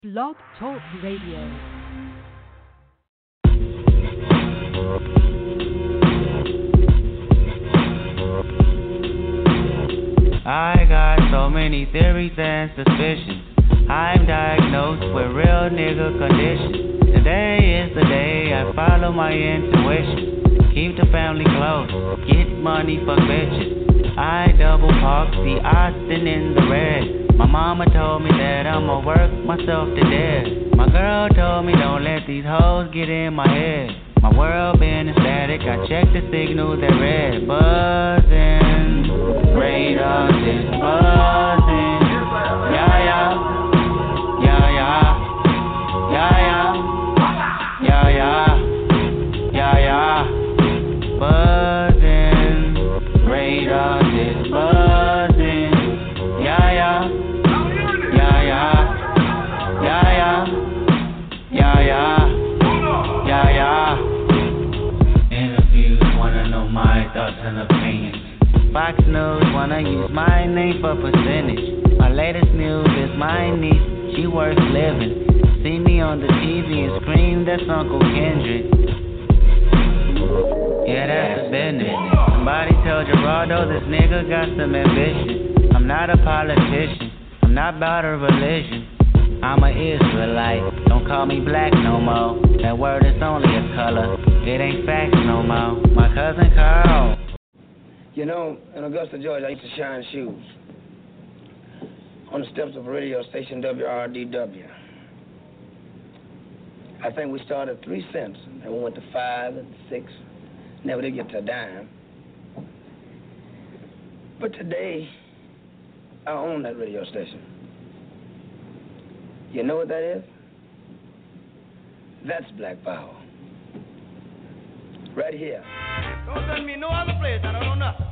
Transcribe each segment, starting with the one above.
Blog Talk Radio. I got so many theories and suspicions. I'm diagnosed with real nigga condition. Today is the day I follow my intuition. Keep the family close, get money for bitches. I double park the Austin in the red. My mama told me that I'ma work myself to death. My girl told me don't let these hoes get in my head. My world been static, I checked the signal, they're red. Buzzing, radar is buzzing. Yeah, yeah, yeah, yeah, yeah, yeah, yeah, yeah, yeah, yeah. Buzzing, radar is buzzing. Yeah, yeah, yeah, yeah, yeah, yeah, yeah, yeah, yeah, yeah. Interviews wanna know my thoughts and opinions. Fox News wanna use my name for percentage. My latest news is my niece, she worth living. See me on the TV and scream, that's Uncle Kendrick. Yeah, that's the business. Somebody tell Gerardo this nigga got some ambition. I'm not a politician, I'm not about a religion. I'm an Israelite, don't call me black no more. That word is only a color, it ain't facts no more. My cousin Carl. You know, in Augusta, Georgia, I used to shine shoes on the steps of a radio station, WRDW. I think we started at 3 cents, and we went to 5 and 6. Never did get to a dime. But today, I own that radio station. You know what that is? That's black power. Right here. Don't send me no other place, I don't know nothing.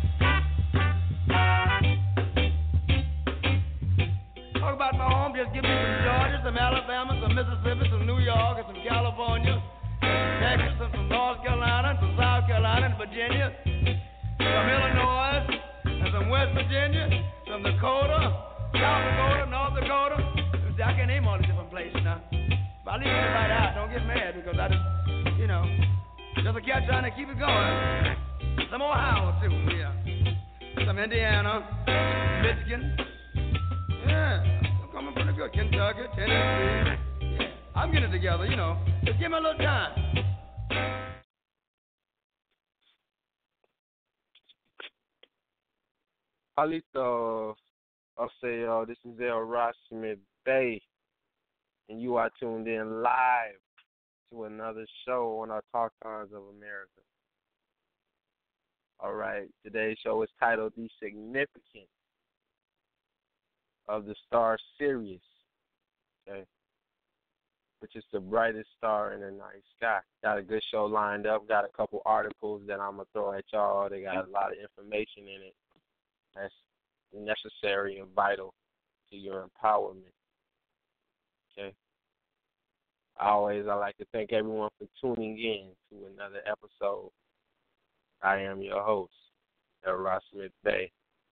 Talk about my home, just give me some Georgia, some Alabama, some Mississippi, some New York, and some California, some Texas, and some North Carolina, and some South Carolina, and Virginia, some Illinois, and some West Virginia, some Dakota, South Dakota, North Dakota. See, I can't name all the different places now. But I leave it right out. Don't get mad because I just, just a cat trying to keep it going. Some Ohio, too, yeah. Some Indiana, Michigan. Yeah, I'm coming pretty good. Kentucky, Tennessee. Yeah, I'm getting it together, Just give me a little time. Halito, I'll say, this is El Rossman Bay, and you are tuned in live to another show on our Talk Times of America. All right, today's show is titled The Significance of the Star Sirius, okay, which is the brightest star in the night sky. Got a good show lined up, got a couple articles that I'm going to throw at y'all. They got a lot of information in it that's necessary and vital to your empowerment, okay? I like to thank everyone for tuning in to another episode. I am your host, El Rossman Bay.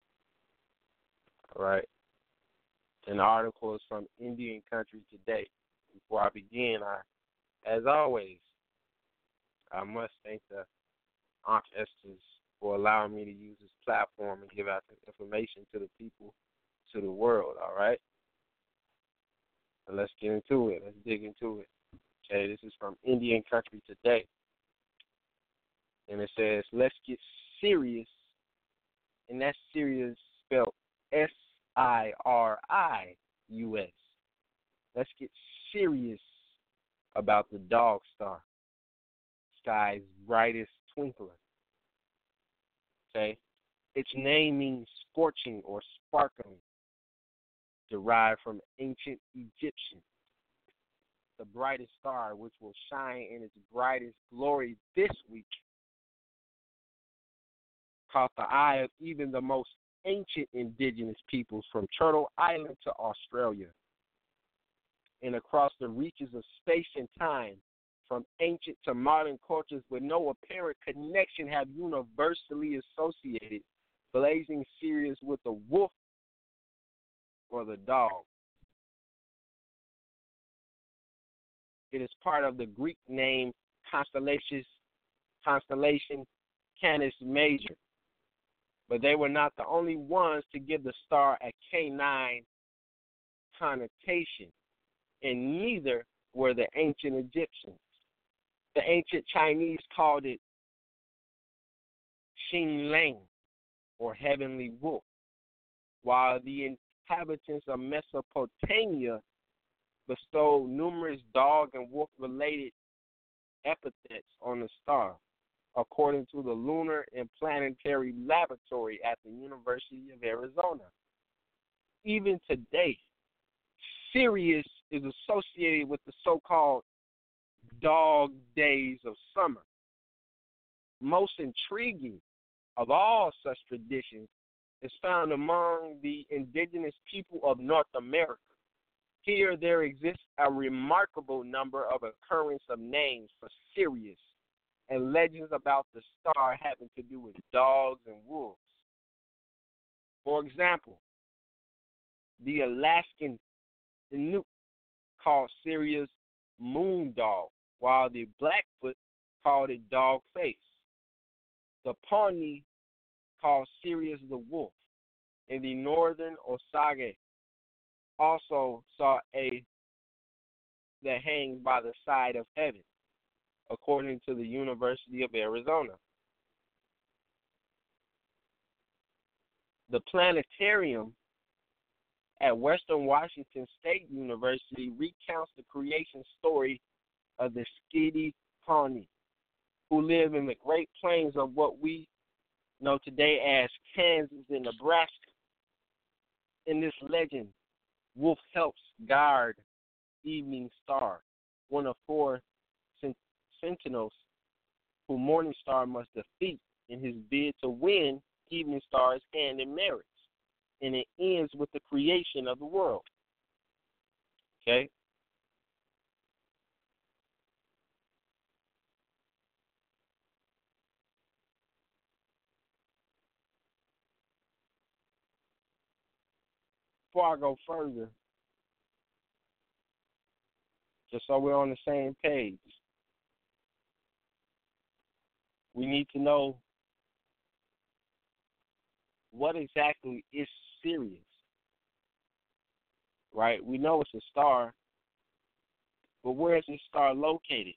All right. And the article is from Indian Country Today. Before I begin, as always, I must thank the Aunt Esther's for allowing me to use this platform and give out the information to the people, to the world, all right? So let's get into it. Let's dig into it. Okay, this is from Indian Country Today. And it says, let's get serious. And that's serious spelled SIRIUS. Let's get serious about the dog star, sky's brightest twinkler. Okay? Its name means scorching or sparkling, derived from ancient Egyptian. The brightest star, which will shine in its brightest glory this week, caught the eye of even the most ancient indigenous peoples from Turtle Island to Australia and across the reaches of space and time, from ancient to modern cultures with no apparent connection, have universally associated blazing Sirius with the wolf or the dog. It is part of the Greek name constellation Canis Major. But they were not the only ones to give the star a canine connotation, and neither were the ancient Egyptians. The ancient Chinese called it Xin Lang, or heavenly wolf, while the inhabitants of Mesopotamia bestowed numerous dog and wolf-related epithets on the star, according to the Lunar and Planetary Laboratory at the University of Arizona. Even today, Sirius is associated with the so-called dog days of summer. Most intriguing of all such traditions is found among the indigenous people of North America. Here there exists a remarkable number of occurrence of names for Sirius and legends about the star having to do with dogs and wolves. For example, the Alaskan Inuk called Sirius moon dog, while the Blackfoot called it dog face. The Pawnee called Sirius the wolf, and the northern Osage also saw that hangs by the side of heaven, according to the University of Arizona. The planetarium at Western Washington State University recounts the creation story of the Skedee Pawnee, who live in the Great Plains of what we know today as Kansas and Nebraska. In this legend, Wolf helps guard Evening Star, one of 4 sentinels who Morning Star must defeat in his bid to win Evening Star's hand in marriage. And it ends with the creation of the world. Okay? Before I go further, just so we're on the same page, we need to know what exactly is Sirius, right? We know it's a star, but where is this star located?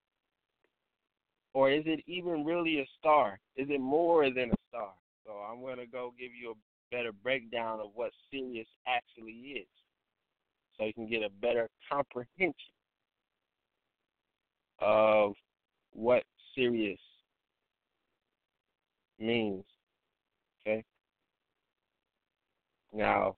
Or is it even really a star? Is it more than a star? So I'm going to go give you a better breakdown of what Sirius actually is, so you can get a better comprehension of what Sirius means. Okay? Now,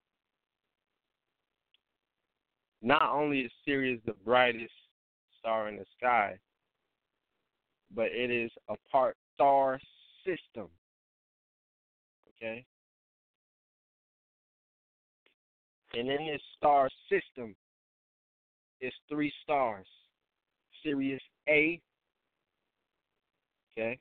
not only is Sirius the brightest star in the sky, but it is a part star system. Okay? And in this star system is 3 stars. Sirius A, okay?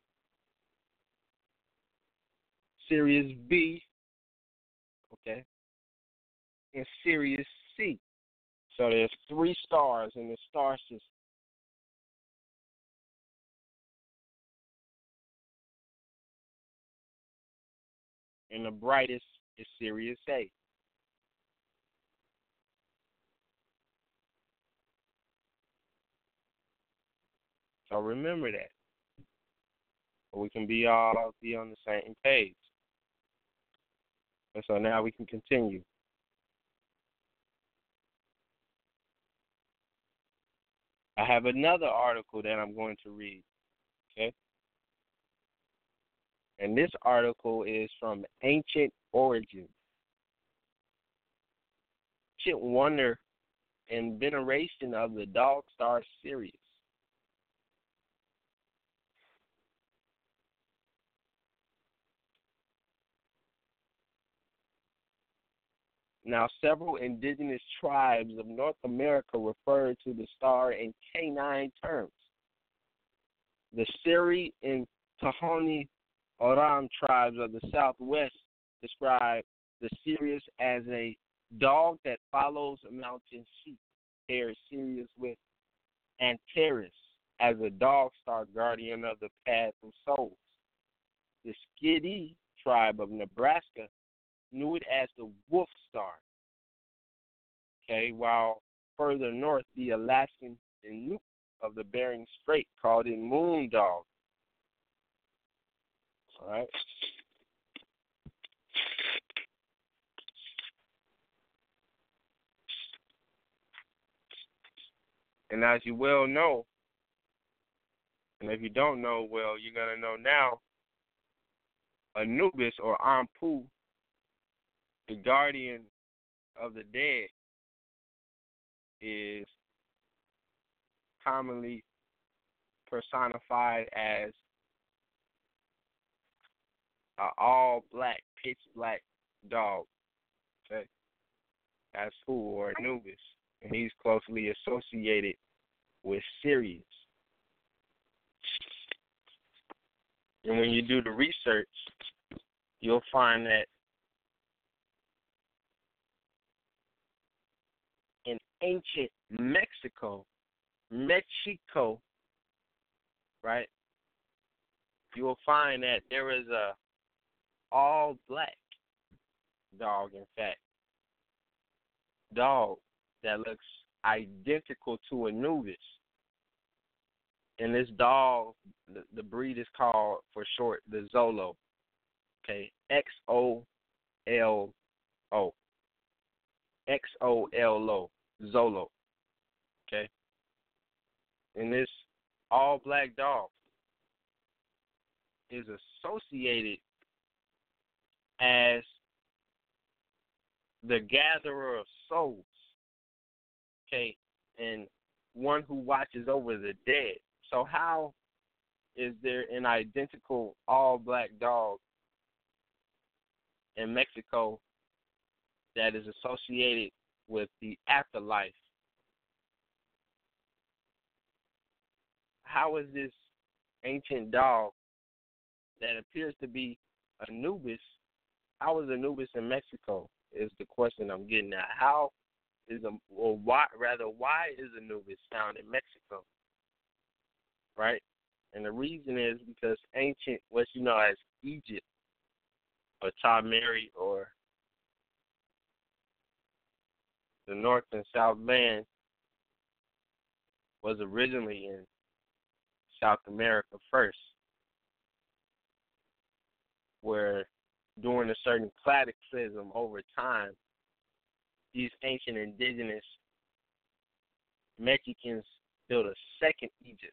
Sirius B, okay? And Sirius C. So there's 3 stars in the star system. And the brightest is Sirius A. So remember that. We can be on the same page. And so now we can continue. I have another article that I'm going to read. Okay? And this article is from Ancient Origins. Ancient Wonder and Veneration of the Dog Star Sirius. Now, several indigenous tribes of North America refer to the star in canine terms. The Seri and Tohono O'odham tribes of the Southwest describe the Sirius as a dog that follows mountain sheep, pairs Sirius with Antares as a dog star guardian of the path of souls. The Skidee tribe of Nebraska knew it as the wolf star. Okay, while further north, the Alaskan Inuk of the Bering Strait called it moon dog. All right. And as you well know, and if you don't know, well, you're going to know now, Anubis or Anpu, the guardian of the dead, is commonly personified as an all-black, pitch-black dog. Okay? That's who, or Anubis. And he's closely associated with Sirius. And when you do the research, you'll find that in ancient Mexico, right, you will find that there is a all-black dog, in fact, dog that looks identical to Anubis. And this dog, the breed is called, for short, the Xolo. Okay, Xolo. Xolo. Xolo. Okay? And this all-black dog is associated as the gatherer of souls. Okay? And one who watches over the dead. So how is there an identical all-black dog in Mexico that is associated with the afterlife? How is this ancient dog that appears to be Anubis, how is Anubis in Mexico is the question I'm getting at. How is why is Anubis found in Mexico? Right? And the reason is because ancient, what you know as Egypt, or Tamari, or the North and South Land, was originally in South America first, where during a certain cataclysm over time, these ancient indigenous Mexicans built a second Egypt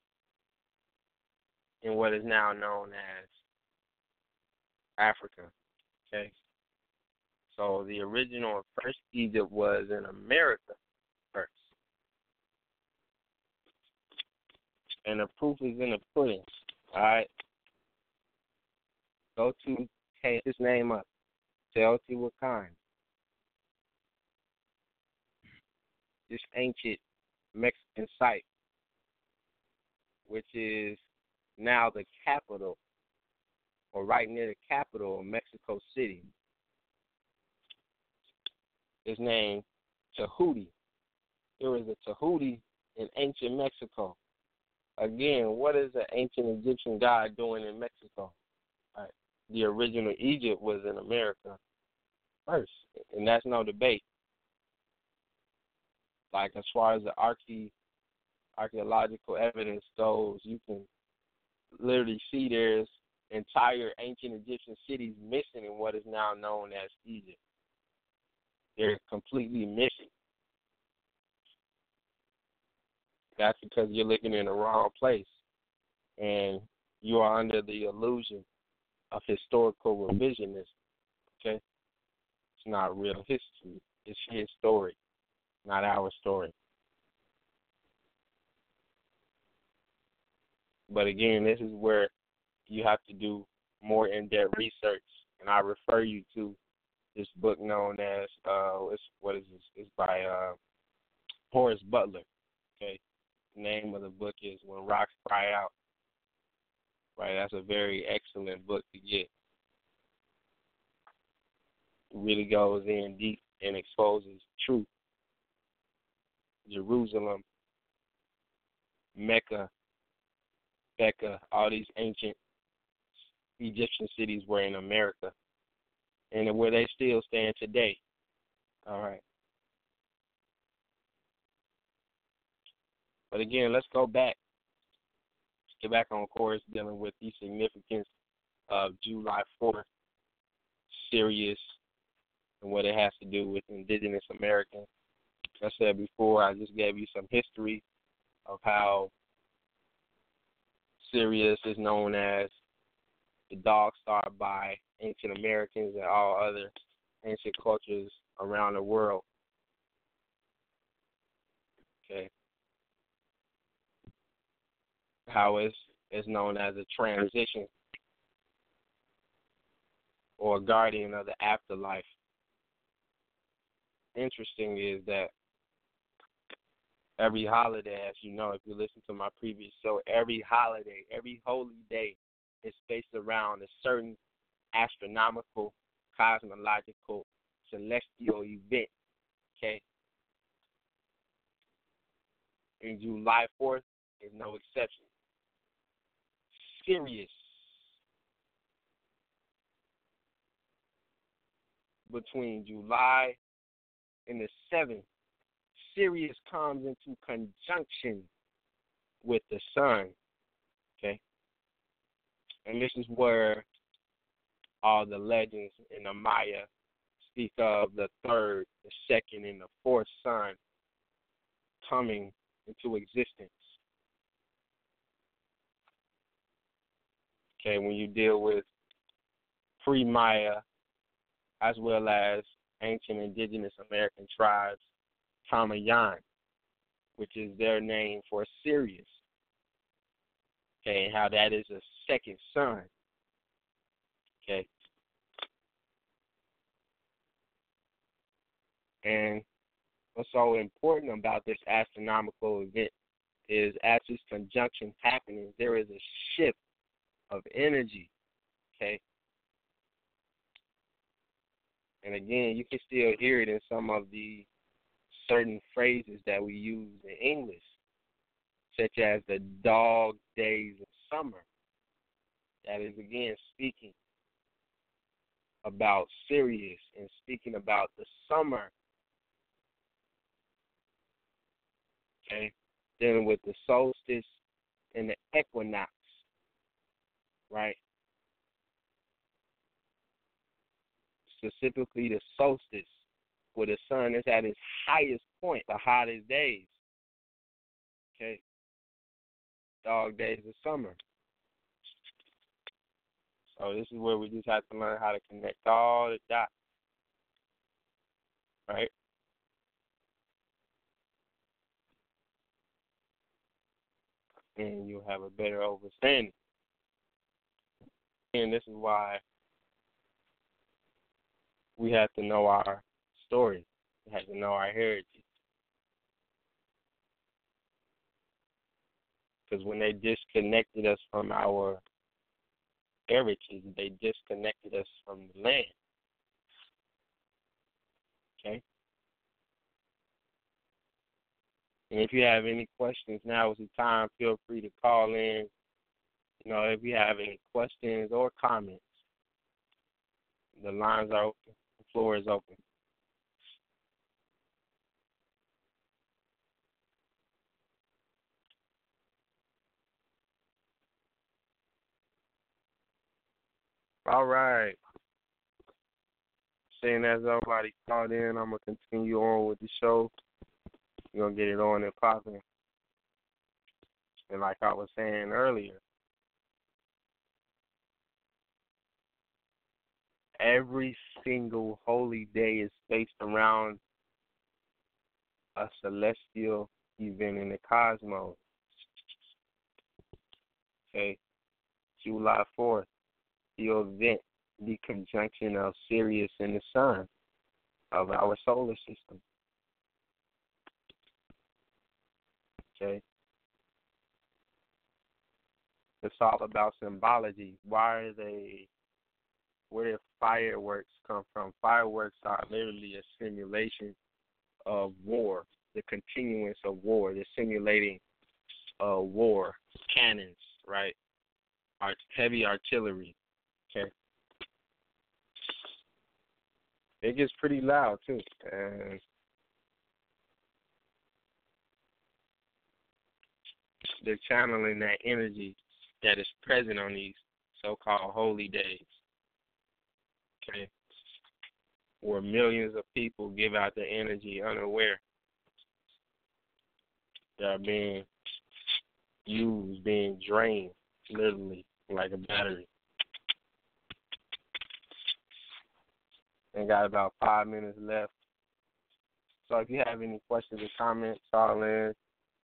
in what is now known as Africa. Okay? So the original first Egypt was in America first. And the proof is in the pudding. All right? Go to his name up. Teotihuacan. This ancient Mexican site, which is now the capital, or right near the capital of Mexico City, is named Tahuti. There was a Tahuti in ancient Mexico. Again, what is the ancient Egyptian god doing in Mexico? Right. The original Egypt was in America first, and that's no debate. Like, as far as the archaeological evidence goes, you can literally see there's entire ancient Egyptian cities missing in what is now known as Egypt. They're completely missing. That's because you're looking in the wrong place, and you are under the illusion of historical revisionism. Okay? It's not real history. It's his story, not our story. But again, this is where you have to do more in-depth research, and I refer you to this book known as it's by Horace Butler. Okay, the name of the book is When Rocks Cry Out. Right, that's a very excellent book to get. It really goes in deep and exposes truth. Jerusalem Mecca, Becca, all these ancient Egyptian cities were in America, and where they still stand today. All right. But again, let's go back. Let's get back on course dealing with the significance of July 4th, Sirius, and what it has to do with indigenous Americans. Like I said before, I just gave you some history of how Sirius is known as the dog star by ancient Americans and all other ancient cultures around the world. Okay. How it's known as a transition or guardian of the afterlife. Interesting is that every holiday, as you know, if you listen to my previous show, every holiday, every holy day is based around a certain astronomical, cosmological, celestial event. Okay? And July 4th is no exception. Sirius. Between July and the 7th, Sirius comes into conjunction with the sun. Okay? And this is where all the legends in the Maya speak of the third, the second, and the fourth sun coming into existence. Okay, when you deal with pre-Maya as well as ancient indigenous American tribes, Tamayan, which is their name for Sirius. Okay, and how that is a second sun. Okay. And what's so important about this astronomical event is as this conjunction happening, there is a shift of energy. Okay. And again, you can still hear it in some of the certain phrases that we use in English, such as the dog days of summer. That is, again, speaking about Sirius and speaking about the summer. Okay? Dealing with the solstice and the equinox. Right? Specifically the solstice, where the sun is at its highest point, the hottest days. Okay? Dog days of summer. So this is where we just have to learn how to connect all the dots. Right? And you'll have a better understanding. And this is why we have to know our story. We have to know our heritage. Because when they disconnected us from our heritage, they disconnected us from the land. Okay? And if you have any questions, now is the time. Feel free to call in. You know, if you have any questions or comments, the lines are open. The floor is open. All right. Seeing as nobody called in, I'm going to continue on with the show. We're going to get it on and popping. And like I was saying earlier, every single holy day is based around a celestial event in the cosmos. Okay, July 4th, the event, the conjunction of Sirius and the sun of our solar system. Okay, it's all about symbology. Where did fireworks come from? Fireworks are literally a simulation of war, the continuance of war, the simulating war, cannons, right? Heavy artillery. Okay. It gets pretty loud too, and they're channeling that energy that is present on these so-called holy days. Okay, where millions of people give out their energy unaware. They are being used, being drained, literally, like a battery. And got about 5 minutes left. So if you have any questions or comments, call in.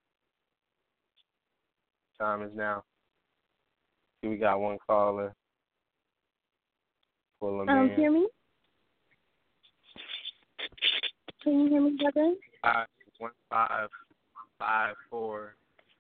Time is now. We got one caller. Pull them in. Hear me? Can you hear me, brother? 1554.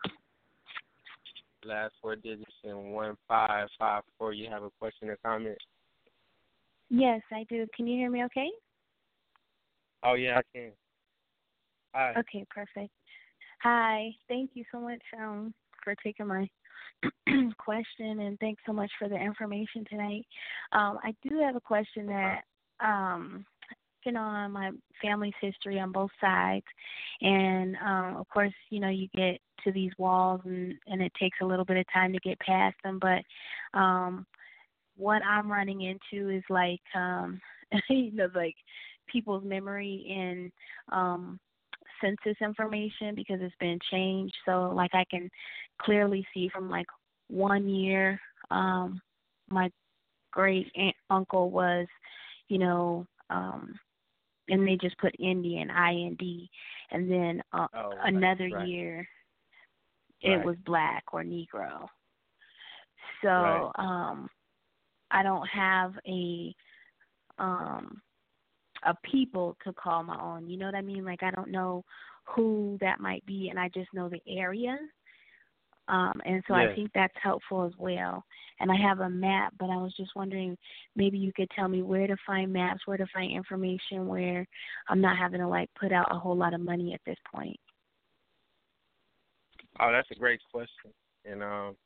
Last 4 digits in 1554. You have a question or comment? Yes, I do. Can you hear me okay? Oh, yeah, I can. Hi. Okay, perfect. Hi. Thank you so much for taking my question, and thanks so much for the information tonight. I do have a question that, on my family's history on both sides, and of course, you get to these walls, and it takes a little bit of time to get past them, but what I'm running into is like, like people's memory in census information, because it's been changed. So like I can clearly see from like 1 year, my great uncle was, and they just put Indian, IND, and then another year it was black or Negro. So I don't have a people to call my own. You know what I mean? Like I don't know who that might be, and I just know the area. And so I think that's helpful as well. And I have a map, but I was just wondering, maybe you could tell me where to find maps, where to find information, where I'm not having to like put out a whole lot of money at this point. Oh, that's a great question. And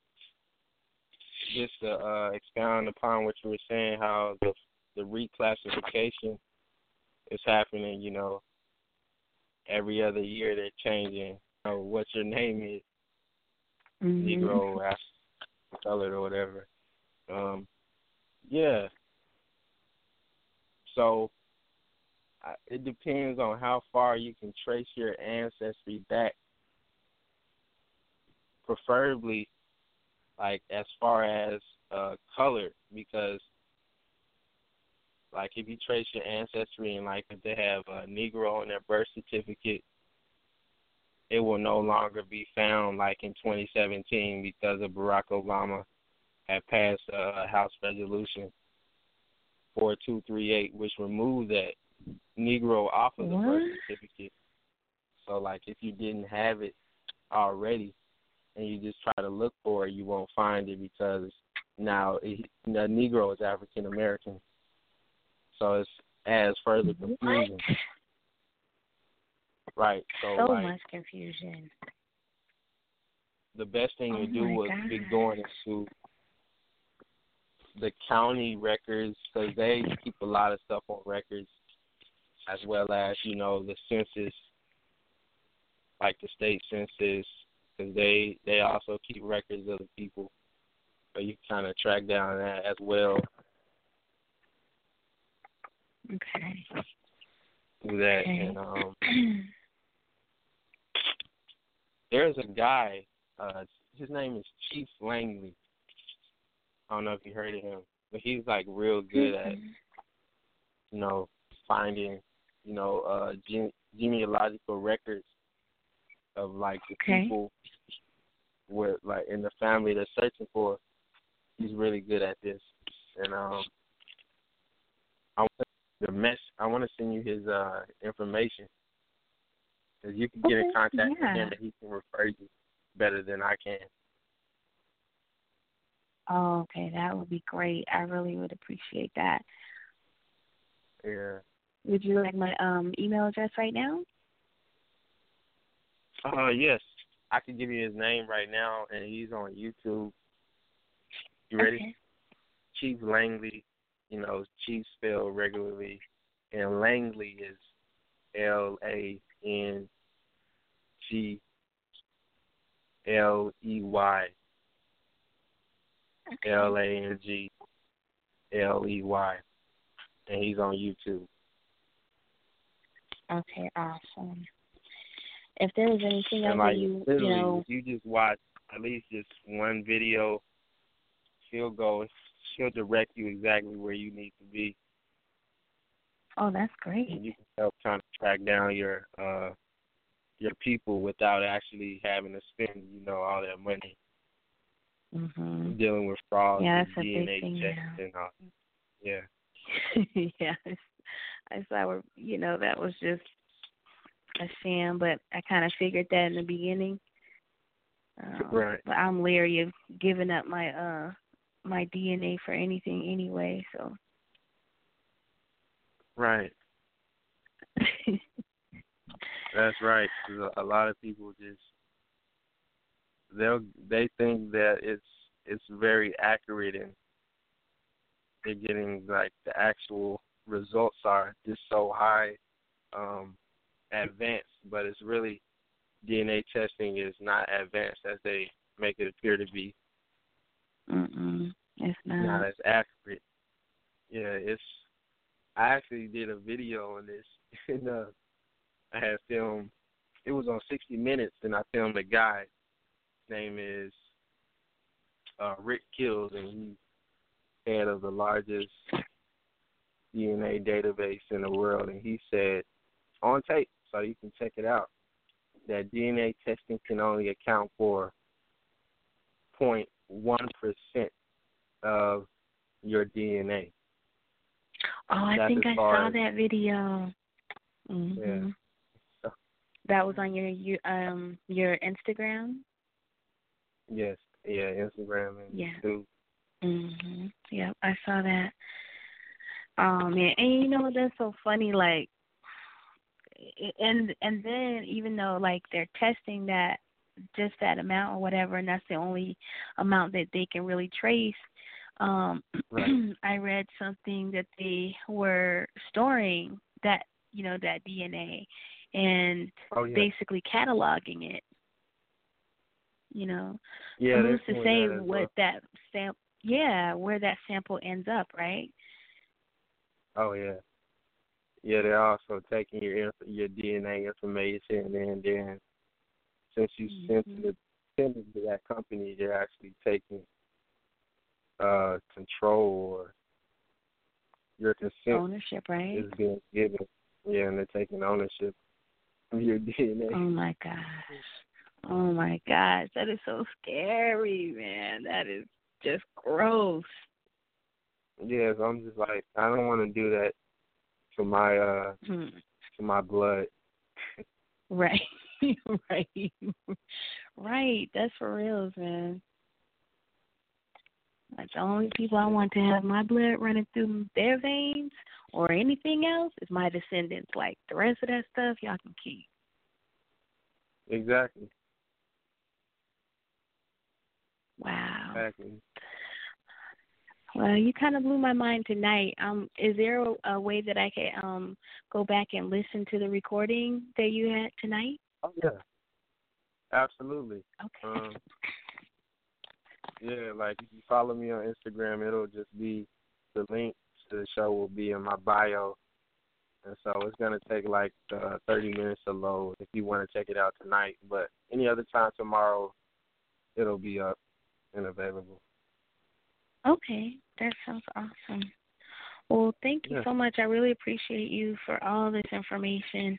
just to expound upon what you were saying, how the reclassification is happening, every other year they're changing what your name is, Negro, African, colored, or whatever. So it depends on how far you can trace your ancestry back, preferably like as far as color, because like if you trace your ancestry and like if they have a Negro on their birth certificate, it will no longer be found like in 2017 because of Barack Obama had passed a House Resolution 4238, which removed that Negro off of the birth certificate. So like if you didn't have it already and you just try to look for it, you won't find it because now the Negro is African American. So it adds further confusion. Right. So like, much confusion. The best thing to do would be going into the county records, because they keep a lot of stuff on records, as well as, the census, like the state census, because they also keep records of the people. So you can kind of track down that as well. Okay. Do that. Okay. And there's a guy, his name is Chief Langley. I don't know if you heard of him, but he's like real good at, finding, genealogical records of like the people with like in the family they're searching for. He's really good at this, and I want to send you his information, because you can get in contact with him and he can refer you better than I can. Oh, okay, that would be great. I really would appreciate that. Yeah. Would you like my email address right now? Yes. I can give you his name right now, and he's on YouTube. You ready? Okay. Chief Langley. Chief spelled regularly, and Langley is Langley. Langley, and he's on YouTube. Okay, awesome. If there was anything else And that you if you just watch at least just one video, she'll direct you exactly where you need to be. Oh, that's great. And you can help trying to track down your people without actually having to spend, all that money dealing with fraud, yeah, and that's a DNA big thing checks now. and all. Yeah. Yeah, I saw that was just a sham, but I kind of figured that in the beginning. Right. But I'm leery of giving up my my DNA for anything anyway. So. Right. That's right. 'Cause a lot of people they think that it's very accurate, and they're getting like the actual results are just so high advanced, but it's really DNA testing is not advanced as they make it appear to be. It's not. Not as accurate. Yeah, I actually did a video on this, and I had filmed. It was on 60 Minutes, and I filmed a guy. His name is Rick Kills, and he's head of the largest DNA database in the world. And he said on tape, so you can check it out, that DNA testing can only account for 0.1% of your DNA. Oh, I think I saw that video. Yeah. That was on your Instagram? Yes. Yeah, Instagram and YouTube. Yeah, I saw that. Man, and that's so funny, like, and then even though like they're testing that just that amount or whatever, and that's the only amount that they can really trace. Right. I read something that they were storing that that DNA and basically cataloging it. Yeah, who's to say that what that where that sample ends up, right? Oh yeah. Yeah, they're also taking your DNA information, and then since you sent it to that company, they're actually taking control, or your consent ownership, right? is being given. Yeah, and they're taking ownership of your DNA. Oh my gosh, that is so scary, man. That is just gross. Yeah, so I'm just like, I don't want to do that to my blood. Right. Right. That's for real, man. Like, the only people I want to have my blood running through their veins or anything else is my descendants. Like, the rest of that stuff, y'all can keep. Exactly. Wow. Exactly. Well, you kind of blew my mind tonight. Is there a way that I can go back and listen to the recording that you had tonight? Oh yeah, absolutely. Okay. Yeah, like if you follow me on Instagram, it'll just be the link to the show will be in my bio, and so it's gonna take like 30 minutes to load if you want to check it out tonight. But any other time tomorrow, it'll be up and available. Okay, that sounds awesome. Well, thank you so much. I really appreciate you for all this information.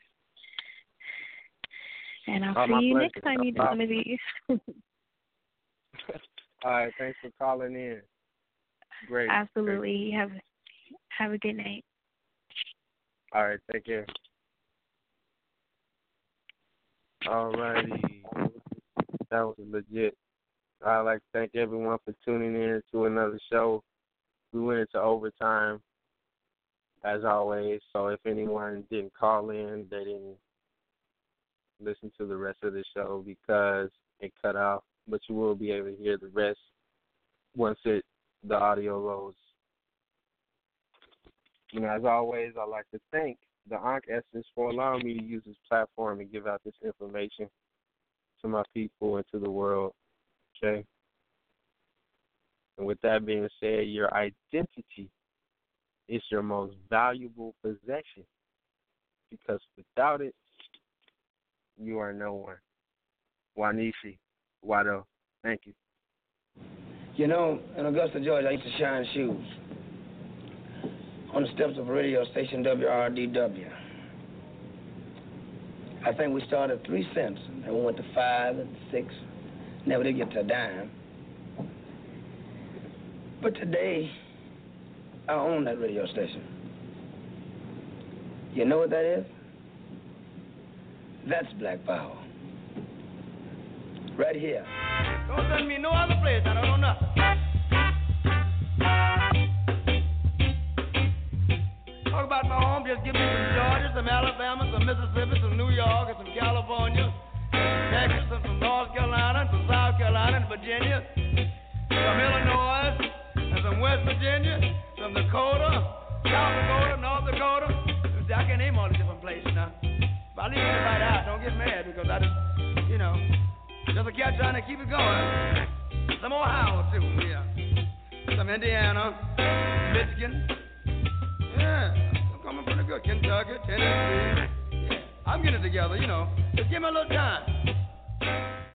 And I'll see you next time you do one of these. All right, thanks for calling in. Great. Absolutely. Great. Have a good night. All right, take care. All righty. That was legit. I'd like to thank everyone for tuning in to another show. We went into overtime, as always, so if anyone didn't call in, they didn't listen to the rest of the show because and cut off, but you will be able to hear the rest once the audio loads. As always, I'd like to thank the Ankh Essence for allowing me to use this platform and give out this information to my people and to the world. Okay? And with that being said, your identity is your most valuable possession, because without it, you are no one. Wanishi, Wado, thank you. In Augusta, Georgia, I used to shine shoes on the steps of a radio station, WRDW. I think we started at 3 cents, and we went to 5 and 6. Never did get to a dime. But today, I own that radio station. You know what that is? That's black power. Right here. Don't send me no other place, I don't know nothing. Talk about my home, just give me some Georgia, some Alabama, some Mississippi, some New York, and some California, some Texas, and some North Carolina, and some South Carolina, and Virginia, some Illinois, and some West Virginia, some Dakota, South Dakota, North Dakota. See, I can't name all the different places now. But I leave anybody out, don't get mad, because I just a cat trying to keep it going. Some Ohio, too, yeah. Some Indiana, Michigan. Yeah, I'm coming pretty good. Kentucky, Tennessee. Yeah, I'm getting it together, Just give me a little time.